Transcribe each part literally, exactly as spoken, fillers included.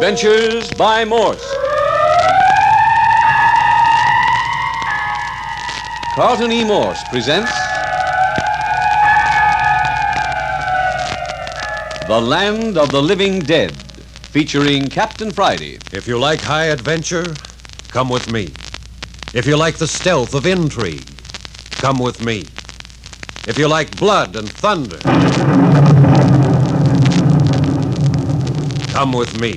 Adventures by Morse. Carlton E. Morse presents The Land of the Living Dead, featuring Captain Friday. If you like high adventure, come with me. If you like the stealth of intrigue, come with me. If you like blood and thunder, come with me.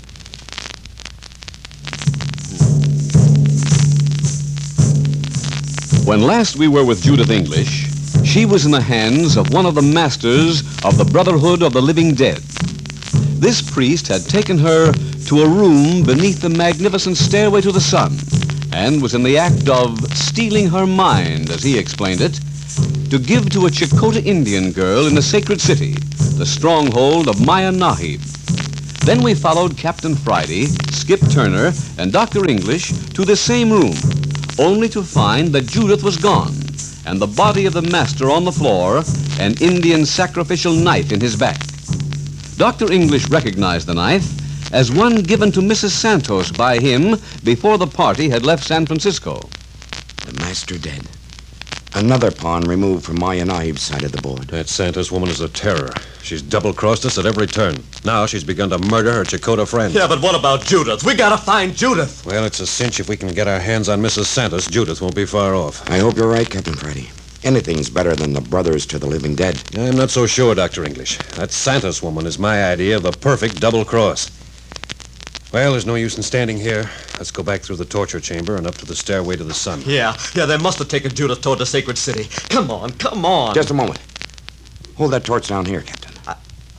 When last we were with Judith English, she was in the hands of one of the masters of the Brotherhood of the Living Dead. This priest had taken her to a room beneath the magnificent stairway to the sun and was in the act of stealing her mind, as he explained it, to give to a Chakota Indian girl in the sacred city, the stronghold of Maya Nahib. Then we followed Captain Friday, Skip Turner, and Doctor English to the same room, only to find that Judith was gone and the body of the master on the floor, an Indian sacrificial knife in his back. Doctor English recognized the knife as one given to Missus Santos by him before the party had left San Francisco. The master dead. Another pawn removed from Maya Nahib's side of the board. That Santos woman is a terror. She's double-crossed us at every turn. Now she's begun to murder her Chakota friends. Yeah, but what about Judith? We gotta find Judith. Well, it's a cinch if we can get our hands on Missus Santos. Judith won't be far off. I hope you're right, Captain Friday. Anything's better than the brothers to the living dead. I'm not so sure, Doctor English. That Santos woman is my idea of the perfect double-cross. Well, there's no use in standing here. Let's go back through the torture chamber and up to the stairway to the sun. Yeah, yeah, they must have taken Judith toward the sacred city. Come on, come on. Just a moment. Hold that torch down here, Captain. I...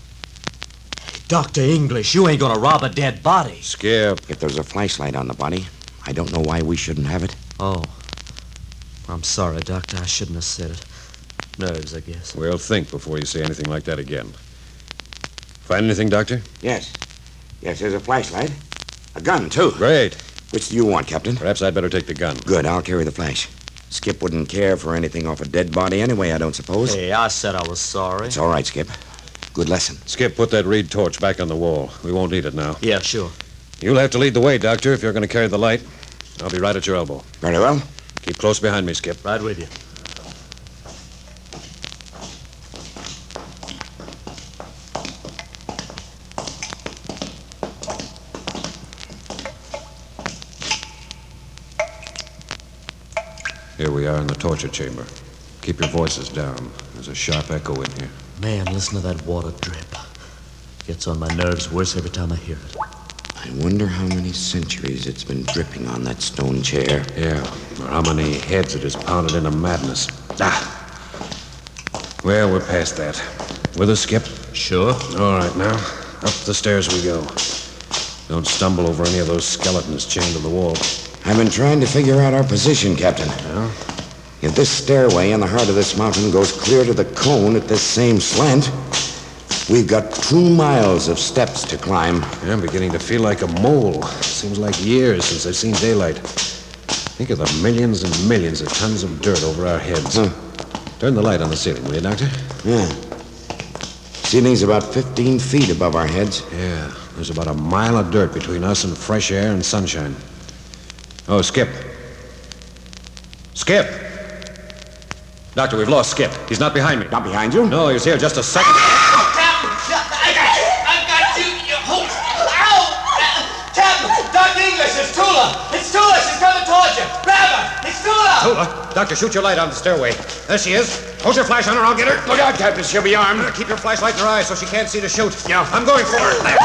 Doctor English, you ain't gonna rob a dead body. Skip. If there's a flashlight on the body, I don't know why we shouldn't have it. Oh. I'm sorry, Doctor. I shouldn't have said it. Nerves, I guess. Well, think before you say anything like that again. Find anything, Doctor? Yes. Yes, there's a flashlight. A gun, too. Great. Which do you want, Captain? Perhaps I'd better take the gun. Good, I'll carry the flash. Skip wouldn't care for anything off a dead body anyway, I don't suppose. Hey, I said I was sorry. It's all right, Skip. Good lesson. Skip, put that reed torch back on the wall. We won't need it now. Yeah, sure. You'll have to lead the way, Doctor, if you're going to carry the light. I'll be right at your elbow. Very well. Keep close behind me, Skip. Right with you. Here we are in the torture chamber. Keep your voices down. There's a sharp echo in here. Man, listen to that water drip. Gets on my nerves worse every time I hear it. I wonder how many centuries it's been dripping on that stone chair. Yeah, or how many heads it has pounded into madness. Ah! Well, we're past that. With us, Skip? Sure. All right, now, up the stairs we go. Don't stumble over any of those skeletons chained to the wall. I've been trying to figure out our position, Captain. Yeah? If this stairway in the heart of this mountain goes clear to the cone at this same slant, we've got two miles of steps to climb. Yeah, I'm beginning to feel like a mole. Seems like years since I've seen daylight. Think of the millions and millions of tons of dirt over our heads. Huh. Turn the light on the ceiling, will you, Doctor? Yeah. Ceiling's about fifteen feet above our heads. Yeah, there's about a mile of dirt between us and fresh air and sunshine. Oh, Skip. Skip! Doctor, we've lost Skip. He's not behind me. Not behind you? No, he was here just a second. Captain! I got you! I got you! You hold... Ow! Captain! Doctor English, it's Tula! It's Tula! She's coming towards you! Grab her! It's Tula! Tula, Doctor, shoot your light on the stairway. There she is. Hold your flash on her, I'll get her. Look out, Captain. She'll be armed. Keep your flashlight in her eyes so she can't see to shoot. Yeah. I'm going for her. There.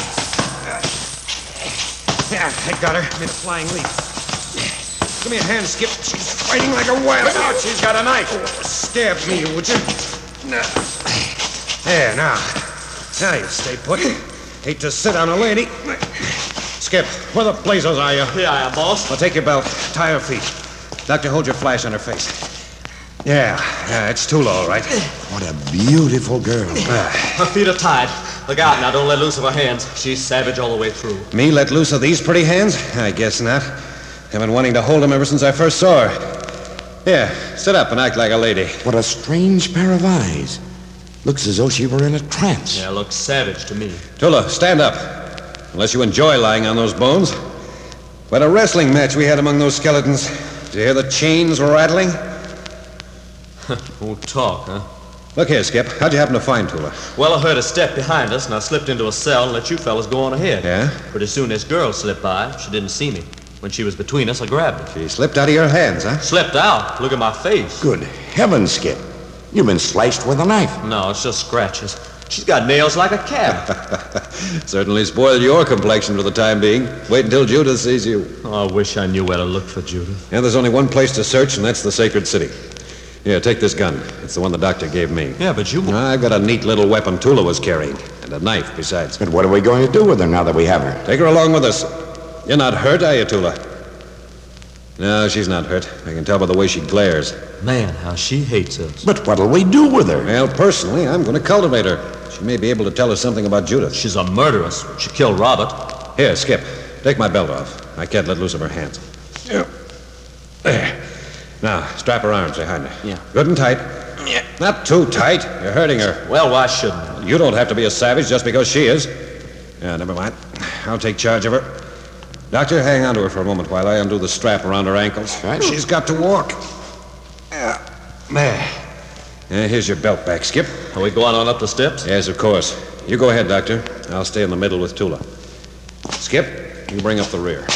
Yeah, I got her. Made a flying leap. Give me a hand, Skip. She's fighting like a whale. Look out, she's got a knife. Oh, stab me, would you? No. There, now. Now you stay put. Hate to sit on a lady. Skip, where the blazes are you? Here I am, boss. Well, take your belt. Tie her feet. Doctor, hold your flash on her face. Yeah, yeah, it's Tula, all right. What a beautiful girl. Her feet are tied. Look out now, don't let loose of her hands. She's savage all the way through. Me let loose of these pretty hands? I guess not. I've been wanting to hold them ever since I first saw her. Here, sit up and act like a lady. What a strange pair of eyes. Looks as though she were in a trance. Yeah, looks savage to me. Tula, stand up. unless you enjoy lying on those bones. What a wrestling match we had among those skeletons. Did you hear the chains rattling? Won't talk, huh? Look here, Skip. How'd you happen to find Tula? Well, I heard a step behind us, and I slipped into a cell and let you fellas go on ahead. Yeah? But as soon as this girl slipped by, she didn't see me. When she was between us, I grabbed her. She slipped out of your hands, huh? Slipped out? Look at my face. Good heavens, Skip. You've been sliced with a knife. No, it's just scratches. She's got nails like a cat. Certainly spoiled your complexion for the time being. Wait until Judith sees you. Oh, I wish I knew where to look for Judith. Yeah, there's only one place to search, and that's the Sacred City. Here, take this gun. It's the one the doctor gave me. Yeah, but you... I've got a neat little weapon Tula was carrying, and a knife besides. But what are we going to do with her now that we have her? Take her along with us. You're not hurt, are you, Tula? No, she's not hurt. I can tell by the way she glares. Man, how she hates us. But what'll we do with her? Well, personally, I'm going to cultivate her. She may be able to tell us something about Judith. She's a murderess. She killed Robert. Here, Skip. Take my belt off. I can't let loose of her hands. Yeah. There. Now, strap her arms behind her. Yeah. Good and tight. Yeah. Not too tight. You're hurting her. Well, why shouldn't You don't have to be a savage just because she is. Yeah, never mind. I'll take charge of her. Doctor, hang on to her for a moment while I undo the strap around her ankles. Right. She's got to walk. Yeah. There. Yeah, here's your belt back, Skip. Are we going on up the steps? Yes, of course. You go ahead, Doctor. I'll stay in the middle with Tula. Skip, you bring up the rear.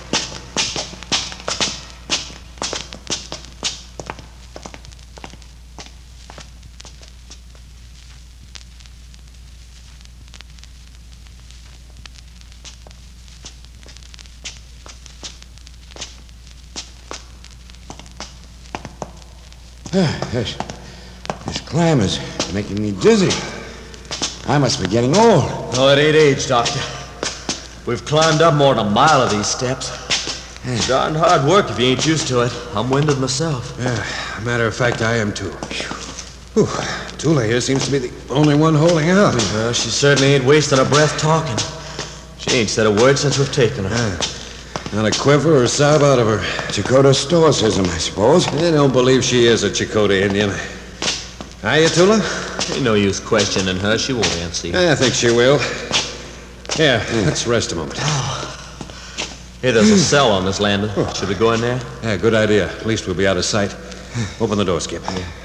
This, this climb is making me dizzy. I must be getting old. Oh, it ain't age, Doctor. We've climbed up more than a mile of these steps. It's darn hard work if you ain't used to it. I'm winded myself. Yeah, matter of fact, I am too. Whew. Tula here seems to be the only one holding out. Well, she certainly ain't wasting her breath talking. She ain't said a word since we've taken her. Yeah. Not a quiver or sob out of her. Chakotah stoicism, I suppose. I don't believe she is a Chakotah Indian. Are you, Tula? Ain't no use questioning her. She won't answer you. I think she will. Here, let's rest a moment. Hey, there's a cell on this landing. Should we go in there? Yeah, good idea. At least we'll be out of sight. Open the door, Skip.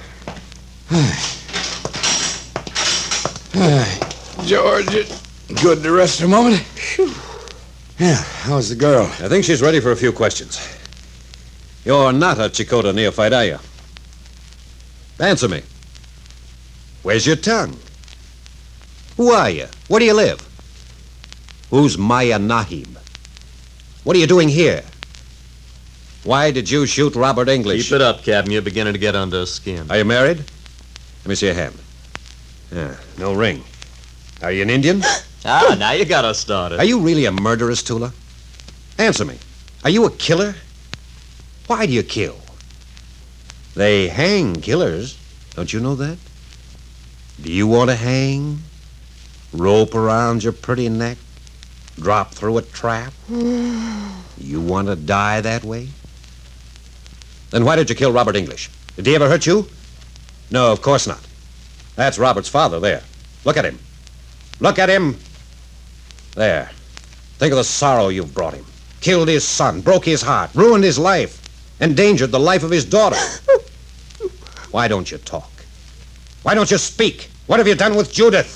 George, it's good to rest a moment. Whew. Yeah, how's the girl? I think she's ready for a few questions. You're not a Chakotah neophyte, are you? Answer me. Where's your tongue? Who are you? Where do you live? Who's Maya Nahib? What are you doing here? Why did you shoot Robert English? Keep it up, Captain. You're beginning to get under her skin. Are you married? Let me see your hand. Yeah, no ring. Are you an Indian? Ah, now you got us started. Are you really a murderess, Tula? Answer me. Are you a killer? Why do you kill? They hang killers. Don't you know that? Do you want to hang? Rope around your pretty neck? Drop through a trap? You want to die that way? Then why did you kill Robert English? Did he ever hurt you? No, of course not. That's Robert's father there. Look at him. Look at him. There. Think of the sorrow you've brought him. Killed his son, broke his heart, ruined his life, endangered the life of his daughter. Why don't you talk? Why don't you speak? What have you done with Judith?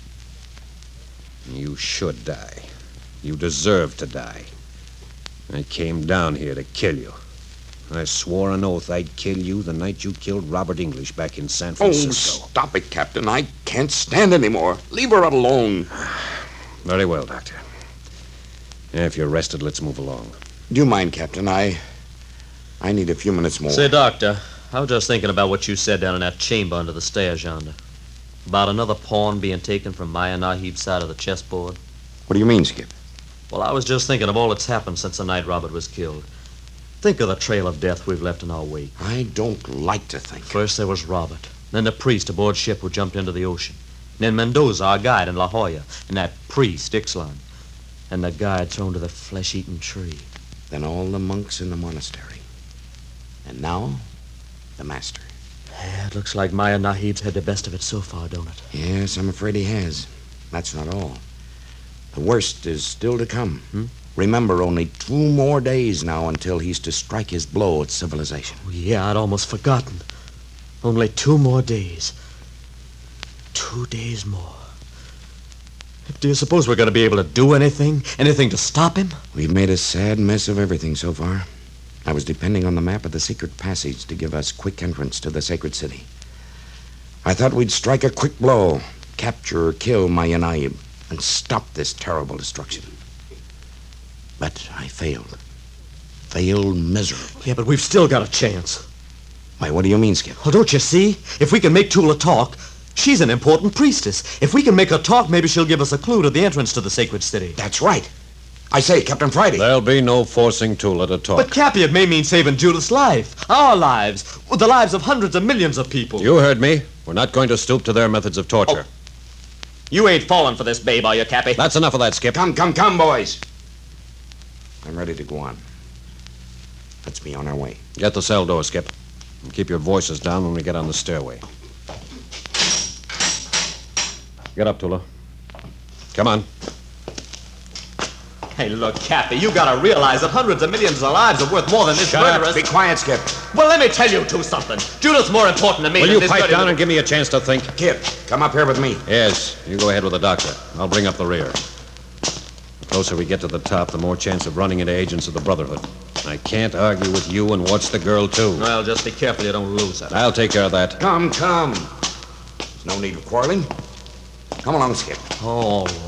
You should die. You deserve to die. I came down here to kill you. I swore an oath I'd kill you the night you killed Robert English back in San Francisco. Oh, stop it, Captain. I can't stand anymore. Leave her alone. Very well, Doctor. If you're rested, let's move along. Do you mind, Captain? I... I need a few minutes more. Say, Doctor, I was just thinking about what you said down in that chamber under the stairs yonder. About another pawn being taken from Maya Nahib's side of the chessboard. What do you mean, Skip? Well, I was just thinking of all that's happened since the night Robert was killed. Think of the trail of death we've left in our wake. I don't like to think. First there was Robert, then the priest aboard ship who jumped into the ocean, and then Mendoza, our guide in La Jolla, and that priest, Ixtlan, and the guide thrown to the flesh-eating tree. Then all the monks in the monastery. And now, the master. Yeah, it looks like Maya Nahib's had the best of it so far, don't it? Yes, I'm afraid he has. That's not all. The worst is still to come. Hmm? Remember, only two more days now until he's to strike his blow at civilization. Oh, yeah, I'd almost forgotten. Only two more days. Two days more. Do you suppose we're going to be able to do anything? Anything to stop him? We've made a sad mess of everything so far. I was depending on the map of the secret passage to give us quick entrance to the sacred city. I thought we'd strike a quick blow, capture or kill Mayanaib, and stop this terrible destruction. But I failed. Failed miserably. Yeah, but we've still got a chance. Why, what do you mean, Skip? Oh, don't you see? If we can make Tula talk, she's an important priestess. If we can make her talk, maybe she'll give us a clue to the entrance to the sacred city. That's right. I say, Captain Friday. There'll be no forcing Tula to talk. But, Cappy, it may mean saving Judith's life. Our lives. The lives of hundreds of millions of people. You heard me. We're not going to stoop to their methods of torture. Oh. You ain't falling for this babe, are you, Cappy? That's enough of that, Skip. Come, come, come, boys. I'm ready to go on. Let's be on our way. Get the cell door, Skip. And keep your voices down when we get on the stairway. Get up, Tula. Come on. Hey, look, Cappy, you gotta realize that hundreds of millions of lives are worth more than this Shut up. murderous... Be quiet, Skip. Well, let me tell you two something. Judith's more important to me Will than you this pipe dirty down little- and give me a chance to think? Kid, come up here with me. Yes, you go ahead with the doctor. I'll bring up the rear. The closer we get to the top, the more chance of running into agents of the Brotherhood. I can't argue with you and watch the girl, too. Well, just be careful you don't lose her. I'll take care of that. Come, come. There's no need of quarreling. Come along, Skip. All right.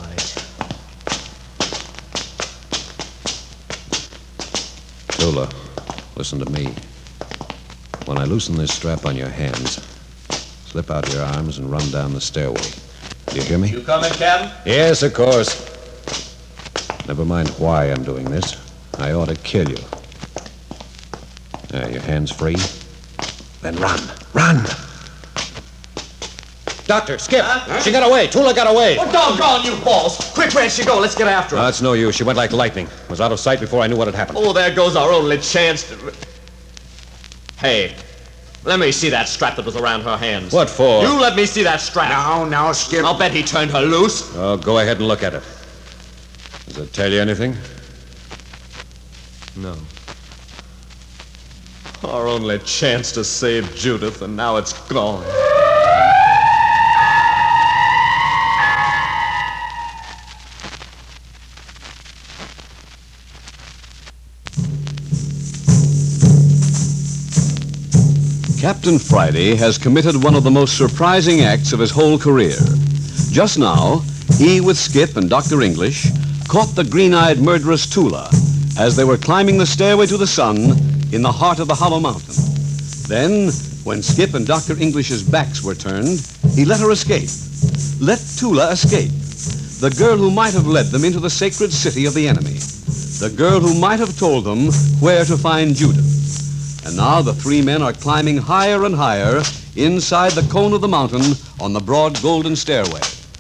Tula, listen to me. When I loosen this strap on your hands, slip out your arms and run down the stairway. Do you hear me? You coming, Captain? Yes, of course. Never mind why I'm doing this. I ought to kill you. Are your hands free? Then run. Run! Doctor, Skip! Huh? She got away! Tula got away! Oh, doggone you, balls! Quick, where'd she go? Let's get after her. No, it's no use. She went like lightning. Was out of sight before I knew what had happened. Oh, there goes our only chance to... Hey, let me see that strap that was around her hands. What for? You let me see that strap. Now, now, Skip. I'll bet he turned her loose. Oh, go ahead and look at it. Does it tell you anything? No. Our only chance to save Judith, and now it's gone. Captain Friday has committed one of the most surprising acts of his whole career. Just now, he with Skip and Doctor English caught the green-eyed murderess Tula as they were climbing the stairway to the sun in the heart of the Hollow Mountain. Then, when Skip and Doctor English's backs were turned, he let her escape. Let Tula escape. The girl who might have led them into the sacred city of the enemy. The girl who might have told them where to find Judith. And now the three men are climbing higher and higher inside the cone of the mountain on the broad golden stairway.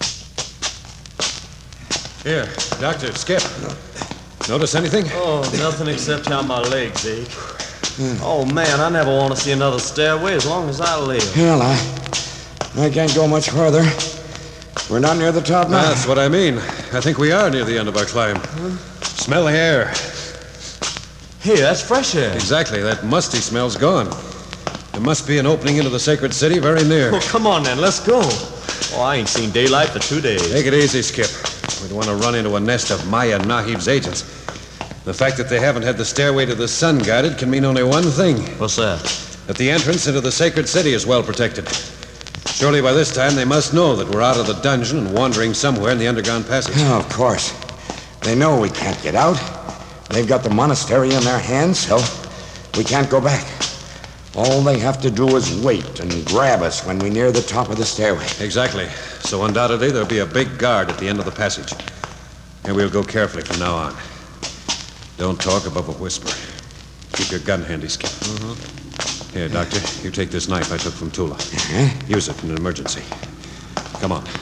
Here, Doctor, Skip. Notice anything? Oh, nothing except how my legs ache. Oh, man, I never want to see another stairway as long as I live. Well, I, I can't go much farther. We're not near the top now. That's what I mean. I think we are near the end of our climb. Smell the air. Hey, that's fresh air. Exactly. That musty smell's gone. There must be an opening into the sacred city very near. Oh, come on, then. Let's go. Oh, I ain't seen daylight for two days. Take it easy, Skip. We don't want to run into a nest of Maya Nahib's agents. The fact that they haven't had the stairway to the sun guarded can mean only one thing. What's that? That the entrance into the sacred city is well protected. Surely by this time they must know that we're out of the dungeon and wandering somewhere in the underground passage. Oh, of course. They know we can't get out. They've got the monastery in their hands, so we can't go back. All they have to do is wait and grab us when we near the top of the stairway. Exactly. So undoubtedly there'll be a big guard at the end of the passage. And we'll go carefully from now on. Don't talk above a whisper. Keep your gun handy, Skip. Mm-hmm. Here, Doctor, you take this knife I took from Tula. Uh-huh. Use it in an emergency. Come on.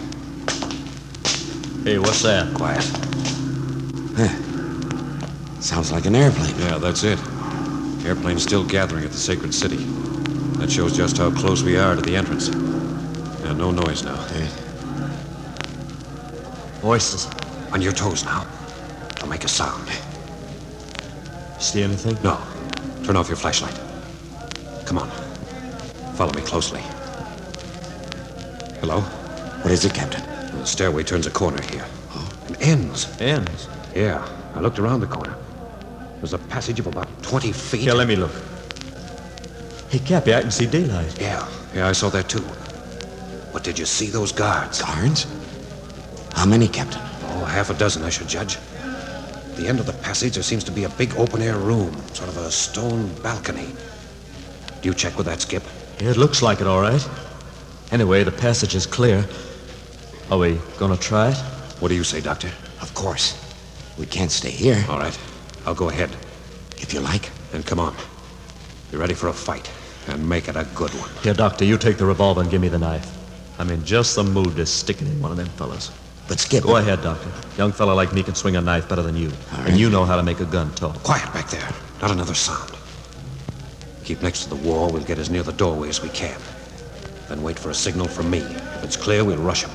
Hey, what's that? Quiet. Huh. Sounds like an airplane. Yeah, that's it. Airplane's still gathering at the sacred city. That shows just how close we are to the entrance. Yeah, no noise now. Hey. Voices. On your toes now. Don't make a sound. See anything? No. Turn off your flashlight. Come on. Follow me closely. Hello? What is it, Captain? The stairway turns a corner here. Oh. And ends. Ends? Yeah. I looked around the corner. There's a passage of about twenty feet. Here, let me look. Hey, Cappy, I can see daylight. Yeah. Yeah, I saw that too. But did you see those guards? Guards? How many, Captain? Oh, half a dozen, I should judge. At the end of the passage, there seems to be a big open-air room, sort of a stone balcony. Do you check with that, Skip? Yeah, it looks like it, all right. Anyway, the passage is clear. Are we gonna try it? What do you say, Doctor? Of course. We can't stay here. All right. I'll go ahead. If you like. Then come on. Be ready for a fight, and make it a good one. Here, Doctor, you take the revolver and give me the knife. I'm in just the mood to stick it in one of them fellas. But Skip... Go ahead, Doctor. Young fella like me can swing a knife better than you. All right. And you know how to make a gun talk. Quiet back there. Not another sound. Keep next to the wall. We'll get as near the doorway as we can. Then wait for a signal from me. If it's clear, we'll rush him.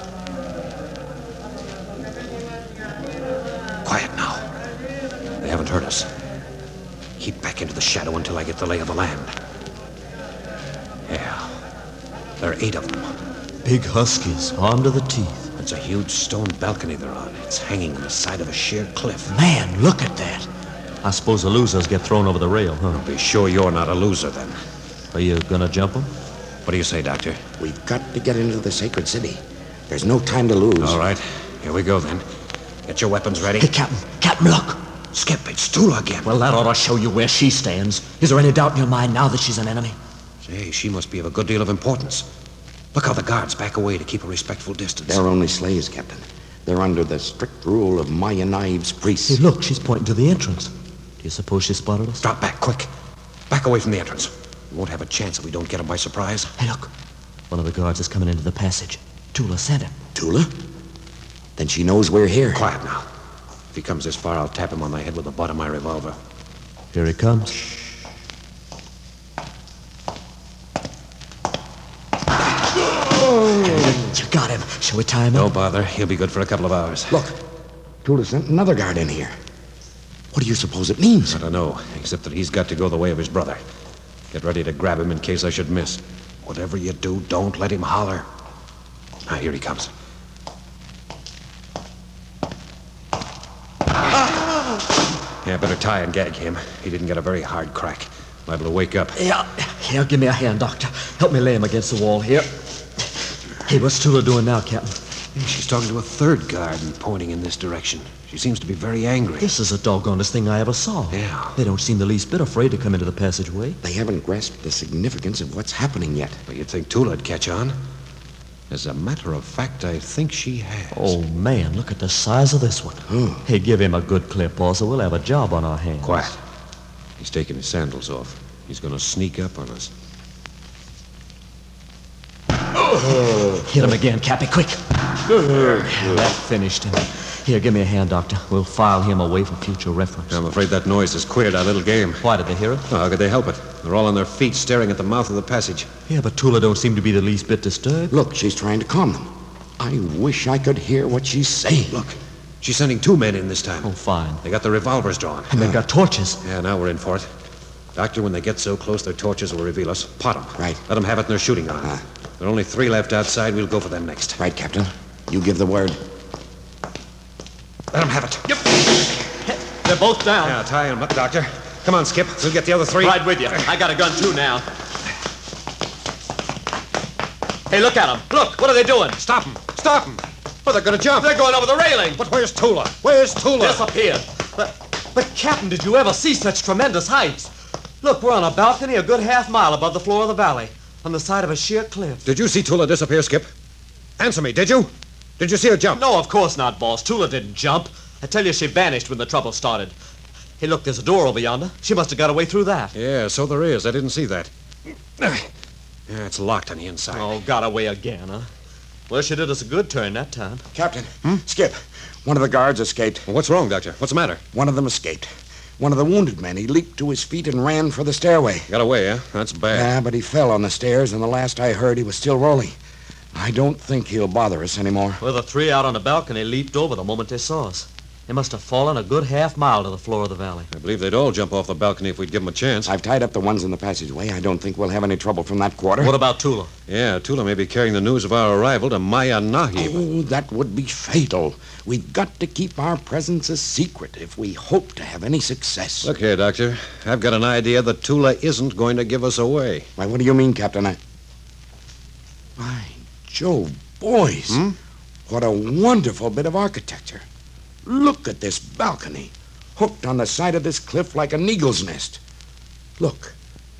Quiet now. They haven't heard us. Keep back into the shadow until I get the lay of the land. Yeah. There are eight of them. Big huskies, armed to the teeth. It's a huge stone balcony they're on. It's hanging on the side of a sheer cliff. Man, look at that. I suppose the losers get thrown over the rail, huh? Be sure you're not a loser, then. Are you gonna jump them? What do you say, Doctor? We've got to get into the sacred city. There's no time to lose. All right. Here we go, then. Get your weapons ready. Hey, Captain. Captain, look. Skip, it's Tula again. Well, that ought to show you where she stands. Is there any doubt in your mind now that she's an enemy? Say, she must be of a good deal of importance. Look how the guards back away to keep a respectful distance. They're only slaves, Captain. They're under the strict rule of Maya Knives priests. Hey, look, she's pointing to the entrance. Do you suppose she spotted us? Drop back, quick. Back away from the entrance. We won't have a chance if we don't get them by surprise. Hey, look. One of the guards is coming into the passage. Tula sent him. Tula? Then she knows we're here. Quiet now. If he comes this far, I'll tap him on the head with the butt of my revolver. Here he comes. You got him. Shall we tie him No up? bother. He'll be good for a couple of hours. Look, Tula sent another guard in here. What do you suppose it means? I don't know, except that he's got to go the way of his brother. Get ready to grab him in case I should miss. Whatever you do, don't let him holler. Ah, here he comes. Yeah, better tie and gag him. He didn't get a very hard crack. Liable to wake up. Yeah. Here, give me a hand, Doctor. Help me lay him against the wall here. Hey, what's Tula doing now, Captain? Yeah, she's talking to a third guard and pointing in this direction. She seems to be very angry. This is the doggonest thing I ever saw. Yeah. They don't seem the least bit afraid to come into the passageway. They haven't grasped the significance of what's happening yet. Well, you'd think Tula'd catch on. As a matter of fact, I think she has. Oh, man, look at the size of this one. Oh. Hey, give him a good clip, boss, or we'll have a job on our hands. Quiet. He's taking his sandals off. He's going to sneak up on us. Hit him again, Cappy, quick. That finished him. Here, give me a hand, Doctor. We'll file him away for future reference. I'm afraid that noise has queered our little game. Why did they hear it? Oh, how could they help it? They're all on their feet, staring at the mouth of the passage. Yeah, but Tula don't seem to be the least bit disturbed. Look, she's trying to calm them. I wish I could hear what she's saying. Look, she's sending two men in this time. Oh, fine. They got their revolvers drawn. And they've got torches. Yeah, now we're in for it. Doctor, when they get so close, their torches will reveal us. Pot them. Right. Let them have it in their shooting on. Ah. There are only three left outside. We'll go for them next. Right, Captain. You give the word. Let them have it. Yep. They're both down. Now, tie them up, Doctor. Come on, Skip. We'll get the other three. Right with you. I got a gun, too, now. Hey, look at them. Look, what are they doing? Stop them. Stop them. Well, they're going to jump. They're going over the railing. But where's Tula? Where's Tula? Disappeared. But, but, Captain, did you ever see such tremendous heights? Look, we're on a balcony a good half mile above the floor of the valley, on the side of a sheer cliff. Did you see Tula disappear, Skip? Answer me, did you? Did you see her jump? No, of course not, boss. Tula didn't jump. I tell you, she vanished when the trouble started. Hey, look, there's a door over yonder. She must have got away through that. Yeah, so there is. I didn't see that. Yeah, it's locked on the inside. Oh, got away again, huh? Well, she did us a good turn that time. Captain, Skip, one of the guards escaped. Well, what's wrong, Doctor? What's the matter? One of them escaped. One of the wounded men, he leaped to his feet and ran for the stairway. Got away, huh? That's bad. Yeah, but he fell on the stairs, and the last I heard, he was still rolling. I don't think he'll bother us anymore. Well, the three out on the balcony leaped over the moment they saw us. They must have fallen a good half mile to the floor of the valley. I believe they'd all jump off the balcony if we'd give them a chance. I've tied up the ones in the passageway. I don't think we'll have any trouble from that quarter. What about Tula? Yeah, Tula may be carrying the news of our arrival to Maya Nahib. Oh, that would be fatal. We've got to keep our presence a secret if we hope to have any success. Look here, Doctor. I've got an idea that Tula isn't going to give us away. Why, what do you mean, Captain? I... By Jove, boys. Hmm? What a wonderful bit of architecture. Look at this balcony, hooked on the side of this cliff like an eagle's nest. Look.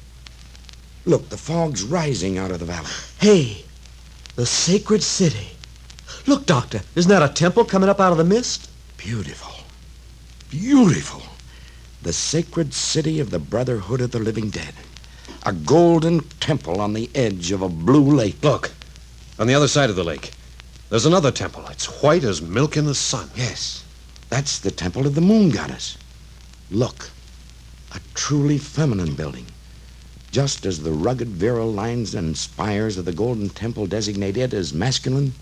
Look, the fog's rising out of the valley. Hey, the sacred city. Look, Doctor, isn't that a temple coming up out of the mist? Beautiful. Beautiful. The sacred city of the Brotherhood of the Living Dead. A golden temple on the edge of a blue lake. Look, on the other side of the lake, there's another temple. It's white as milk in the sun. Yes. That's the temple of the moon goddess. Look, a truly feminine building. Just as the rugged, virile lines and spires of the Golden Temple designate it as masculine.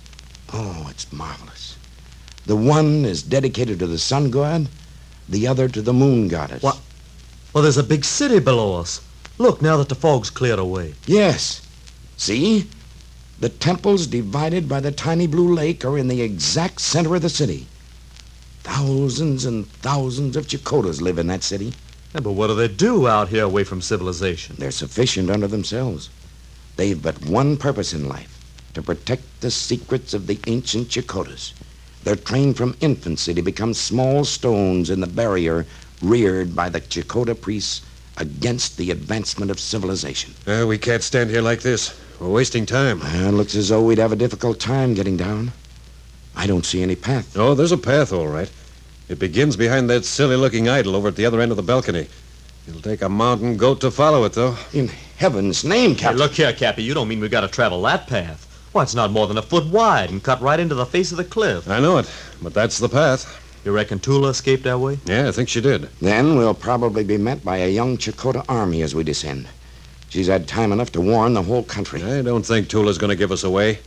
Oh, it's marvelous. The one is dedicated to the sun god, the other to the moon goddess. What? Well, there's a big city below us. Look, now that the fog's cleared away. Yes. See? The temples divided by the tiny blue lake are in the exact center of the city. Thousands and thousands of Chakotas live in that city. Yeah, but what do they do out here away from civilization? They're sufficient unto themselves. They've but one purpose in life, to protect the secrets of the ancient Chakotas. They're trained from infancy to become small stones in the barrier reared by the Chakota priests against the advancement of civilization. Uh, we can't stand here like this. We're wasting time. Well, it looks as though we'd have a difficult time getting down. I don't see any path. Oh, there's a path, all right. It begins behind that silly-looking idol over at the other end of the balcony. It'll take a mountain goat to follow it, though. In heaven's name, Hey, Captain. look here, Cappy, you don't mean we've got to travel that path. Why, it's not more than a foot wide and cut right into the face of the cliff. I know it, but that's the path. You reckon Tula escaped that way? Yeah, I think she did. Then we'll probably be met by a young Chakota army as we descend. She's had time enough to warn the whole country. I don't think Tula's going to give us away.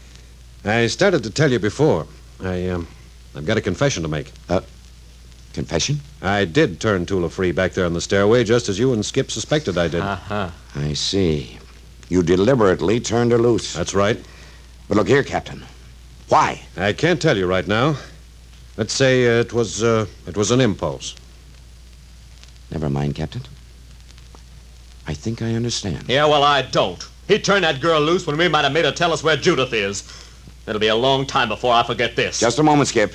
I started to tell you before. I, um, I've got a confession to make. Uh, confession? I did turn Tula free back there on the stairway, just as you and Skip suspected I did. Uh-huh. I see. You deliberately turned her loose. That's right. But look here, Captain. Why? I can't tell you right now. Let's say uh, it was, uh, it was an impulse. Never mind, Captain. I think I understand. Yeah, well, I don't. He turned that girl loose when we might have made her tell us where Judith is. It'll be a long time before I forget this. Just a moment, Skip.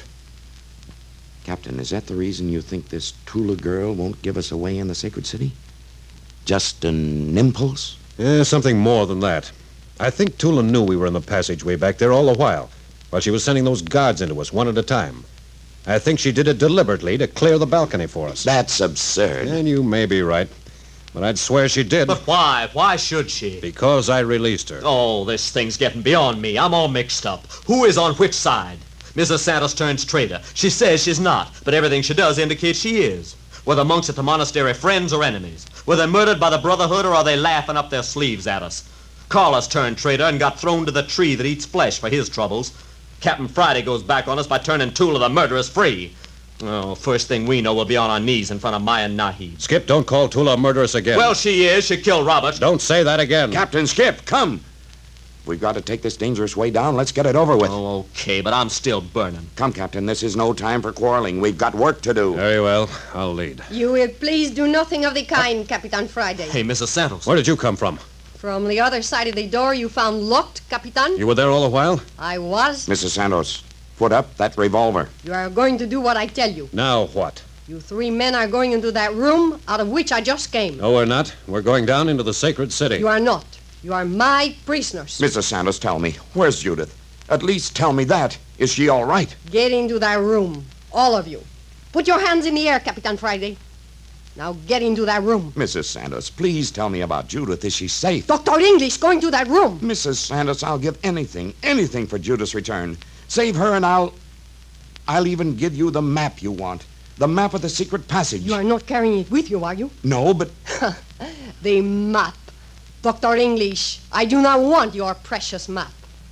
Captain, is that the reason you think this Tula girl won't give us away in the sacred city? Just an impulse? Yeah, something more than that. I think Tula knew we were in the passageway back there all the while, while she was sending those guards into us one at a time. I think she did it deliberately to clear the balcony for us. That's absurd. And you may be right, but I'd swear she did. But why? Why should she? Because I released her. Oh, this thing's getting beyond me. I'm all mixed up. Who is on which side? Missus Santos turns traitor. She says she's not, but everything she does indicates she is. Were the monks at the monastery friends or enemies? Were they murdered by the Brotherhood, or are they laughing up their sleeves at us? Carlos turned traitor and got thrown to the tree that eats flesh for his troubles. Captain Friday goes back on us by turning Tula the murderess free. Oh, first thing we know, we'll be on our knees in front of Maya Nahib. Skip, don't call Tula a murderess again. Well, she is. She killed Robert. Don't say that again. Captain Skip, come. We've got to take this dangerous way down. Let's get it over with. Oh, okay, but I'm still burning. Come, Captain. This is no time for quarreling. We've got work to do. Very well. I'll lead. You will please do nothing of the kind, Capitan Friday. Hey, Missus Santos. Where did you come from? From the other side of the door you found locked, Capitan. You were there all the while? I was. Missus Santos, put up that revolver. You are going to do what I tell you. Now what? You three men are going into that room out of which I just came. No, we're not. We're going down into the sacred city. You are not. You are my prisoners. Missus Santos, tell me, where's Judith? At least tell me that. Is she all right? Get into that room, all of you. Put your hands in the air, Capitan Friday. Now get into that room. Missus Santos, please tell me about Judith. Is she safe? Doctor English, go into that room. Missus Santos, I'll give anything, anything for Judith's return. Save her and I'll... I'll even give you the map you want. The map of the secret passage. You are not carrying it with you, are you? No, but... The map. Doctor English, I do not want your precious map.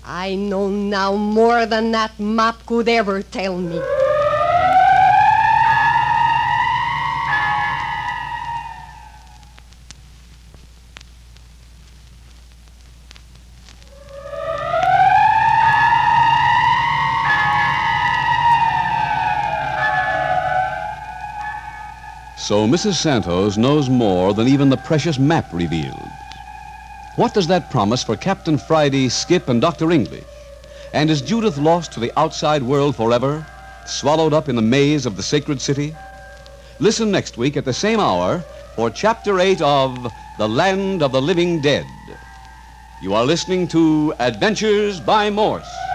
I know now more than that map could ever tell me. So Missus Santos knows more than even the precious map revealed. What does that promise for Captain Friday, Skip, and Doctor English? And is Judith lost to the outside world forever, swallowed up in the maze of the sacred city? Listen next week at the same hour for Chapter eight of The Land of the Living Dead. You are listening to Adventures by Morse.